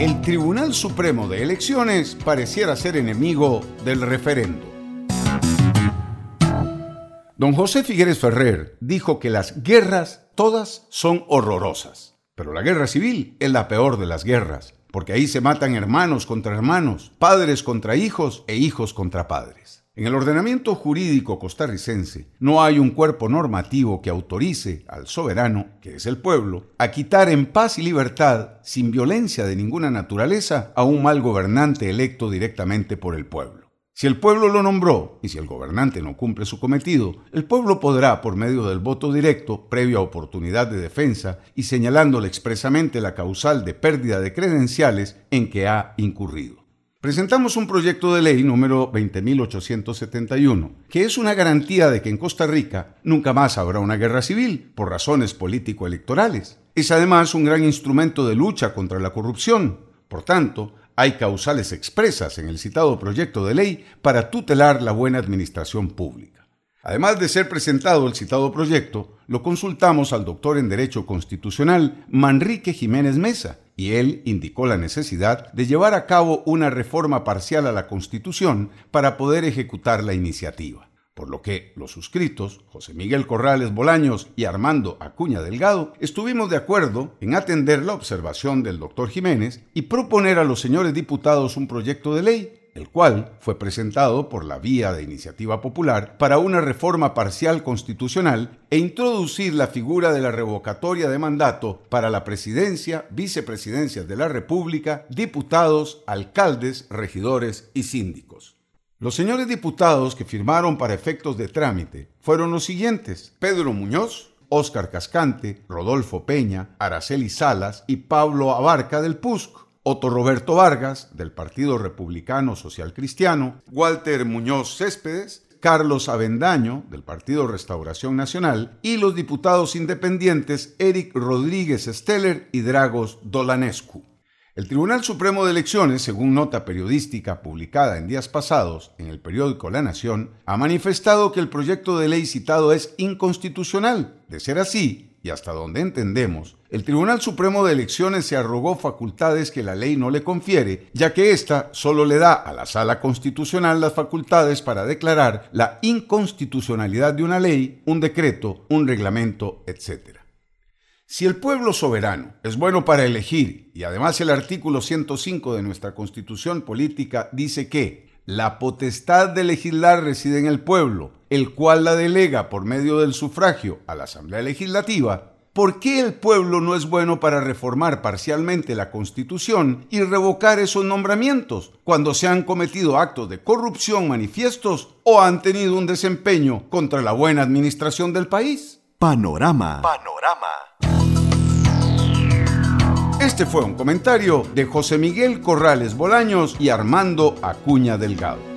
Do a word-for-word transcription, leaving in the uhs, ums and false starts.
El Tribunal Supremo de Elecciones pareciera ser enemigo del referendo. Don José Figueres Ferrer dijo que las guerras todas son horrorosas, pero la guerra civil es la peor de las guerras, porque ahí se matan hermanos contra hermanos, padres contra hijos e hijos contra padres. En el ordenamiento jurídico costarricense no hay un cuerpo normativo que autorice al soberano, que es el pueblo, a quitar en paz y libertad, sin violencia de ninguna naturaleza, a un mal gobernante electo directamente por el pueblo. Si el pueblo lo nombró y si el gobernante no cumple su cometido, el pueblo podrá, por medio del voto directo, previa oportunidad de defensa y señalándole expresamente la causal de pérdida de credenciales en que ha incurrido. Presentamos un proyecto de ley número veinte mil ochocientos setenta y uno, que es una garantía de que en Costa Rica nunca más habrá una guerra civil por razones político-electorales. Es además un gran instrumento de lucha contra la corrupción. Por tanto, hay causales expresas en el citado proyecto de ley para tutelar la buena administración pública. Además de ser presentado el citado proyecto, lo consultamos al doctor en Derecho Constitucional Manrique Jiménez Mesa, y él indicó la necesidad de llevar a cabo una reforma parcial a la Constitución para poder ejecutar la iniciativa. Por lo que los suscritos, José Miguel Corrales Bolaños y Armando Acuña Delgado, estuvimos de acuerdo en atender la observación del doctor Jiménez y proponer a los señores diputados un proyecto de ley, el cual fue presentado por la vía de iniciativa popular para una reforma parcial constitucional e introducir la figura de la revocatoria de mandato para la presidencia, vicepresidencias de la República, diputados, alcaldes, regidores y síndicos. Los señores diputados que firmaron para efectos de trámite fueron los siguientes: Pedro Muñoz, Óscar Cascante, Rodolfo Peña, Araceli Salas y Pablo Abarca del P U S C, Otto Roberto Vargas, del Partido Republicano Social Cristiano, Walter Muñoz Céspedes, Carlos Avendaño, del Partido Restauración Nacional, y los diputados independientes Eric Rodríguez Steller y Dragos Dolanescu. El Tribunal Supremo de Elecciones, según nota periodística publicada en días pasados en el periódico La Nación, ha manifestado que el proyecto de ley citado es inconstitucional. De ser así, y hasta donde entendemos, el Tribunal Supremo de Elecciones se arrogó facultades que la ley no le confiere, ya que ésta solo le da a la Sala Constitucional las facultades para declarar la inconstitucionalidad de una ley, un decreto, un reglamento, etcétera. Si el pueblo soberano es bueno para elegir, y además el artículo ciento cinco de nuestra Constitución Política dice que la potestad de legislar reside en el pueblo, el cual la delega por medio del sufragio a la Asamblea Legislativa, ¿por qué el pueblo no es bueno para reformar parcialmente la Constitución y revocar esos nombramientos cuando se han cometido actos de corrupción manifiestos o han tenido un desempeño contra la buena administración del país? Panorama. Panorama. Este fue un comentario de José Miguel Corrales Bolaños y Armando Acuña Delgado.